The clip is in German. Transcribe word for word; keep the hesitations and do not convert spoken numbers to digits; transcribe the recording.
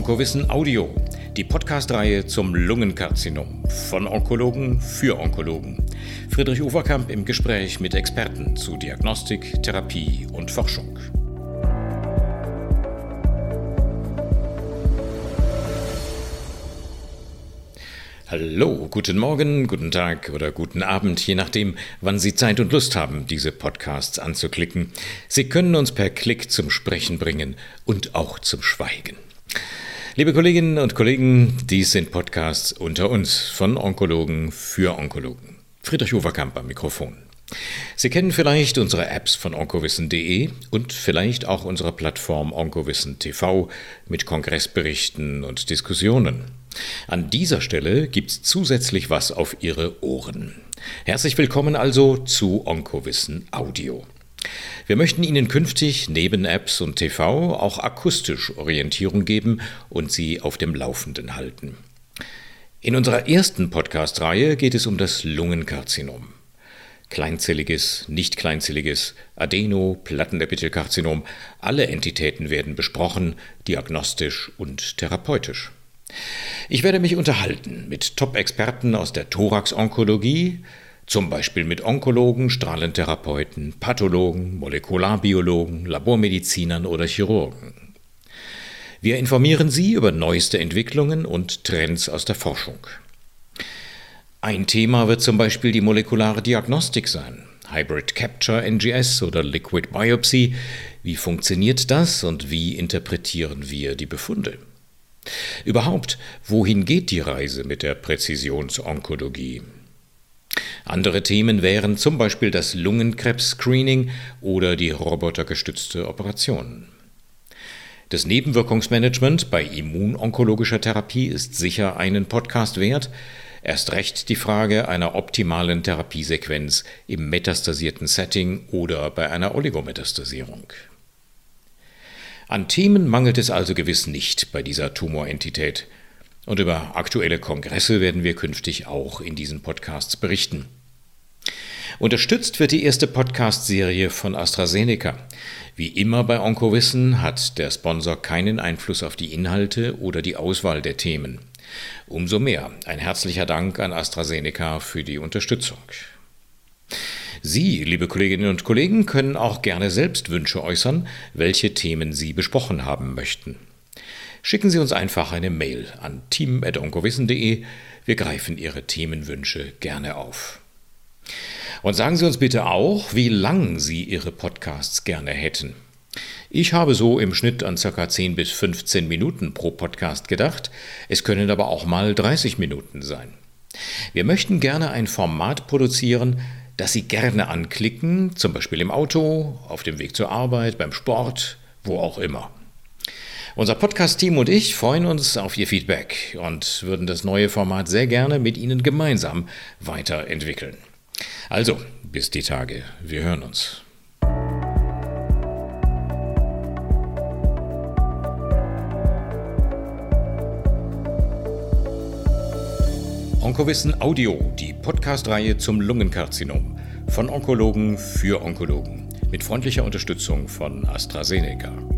Onkowissen Audio, die Podcast-Reihe zum Lungenkarzinom von Onkologen für Onkologen. Friedrich Overkamp im Gespräch mit Experten zu Diagnostik, Therapie und Forschung. Hallo, guten Morgen, guten Tag oder guten Abend, je nachdem, wann Sie Zeit und Lust haben, diese Podcasts anzuklicken. Sie können uns per Klick zum Sprechen bringen und auch zum Schweigen. Liebe Kolleginnen und Kollegen, dies sind Podcasts unter uns von Onkologen für Onkologen. Friedrich Overkamp am Mikrofon. Sie kennen vielleicht unsere Apps von onkowissen punkt de und vielleicht auch unsere Plattform Onkowissen Punkt t v mit Kongressberichten und Diskussionen. An dieser Stelle gibt's zusätzlich was auf Ihre Ohren. Herzlich willkommen also zu Onkowissen Audio. Wir möchten Ihnen künftig neben Apps und T V auch akustisch Orientierung geben und Sie auf dem Laufenden halten. In unserer ersten Podcast-Reihe geht es um das Lungenkarzinom. Kleinzelliges, nicht kleinzelliges, Adeno-, Plattenepithelkarzinom, alle Entitäten werden besprochen, diagnostisch und therapeutisch. Ich werde mich unterhalten mit Top-Experten aus der Thorax-Onkologie, zum Beispiel mit Onkologen, Strahlentherapeuten, Pathologen, Molekularbiologen, Labormedizinern oder Chirurgen. Wir informieren Sie über neueste Entwicklungen und Trends aus der Forschung. Ein Thema wird zum Beispiel die molekulare Diagnostik sein. Hybrid Capture N G S oder Liquid Biopsy. Wie funktioniert das und wie interpretieren wir die Befunde? Überhaupt, wohin geht die Reise mit der Präzisionsonkologie? Andere Themen wären zum Beispiel das Lungenkrebs-Screening oder die robotergestützte Operation. Das Nebenwirkungsmanagement bei immunonkologischer Therapie ist sicher einen Podcast wert. Erst recht die Frage einer optimalen Therapiesequenz im metastasierten Setting oder bei einer Oligometastasierung. An Themen mangelt es also gewiss nicht bei dieser Tumorentität. Und über aktuelle Kongresse werden wir künftig auch in diesen Podcasts berichten. Unterstützt wird die erste Podcast-Serie von AstraZeneca. Wie immer bei Onkowissen hat der Sponsor keinen Einfluss auf die Inhalte oder die Auswahl der Themen. Umso mehr ein herzlicher Dank an AstraZeneca für die Unterstützung. Sie, liebe Kolleginnen und Kollegen, können auch gerne selbst Wünsche äußern, welche Themen Sie besprochen haben möchten. Schicken Sie uns einfach eine Mail an team at onkowissen punkt de. Wir greifen Ihre Themenwünsche gerne auf. Und sagen Sie uns bitte auch, wie lang Sie Ihre Podcasts gerne hätten. Ich habe so im Schnitt an ca. zehn bis fünfzehn Minuten pro Podcast gedacht. Es können aber auch mal dreißig Minuten sein. Wir möchten gerne ein Format produzieren, das Sie gerne anklicken, zum Beispiel im Auto, auf dem Weg zur Arbeit, beim Sport, wo auch immer. Unser Podcast-Team und ich freuen uns auf Ihr Feedback und würden das neue Format sehr gerne mit Ihnen gemeinsam weiterentwickeln. Also, bis die Tage. Wir hören uns. Onkowissen Audio, die Podcast-Reihe zum Lungenkarzinom von Onkologen für Onkologen mit freundlicher Unterstützung von AstraZeneca.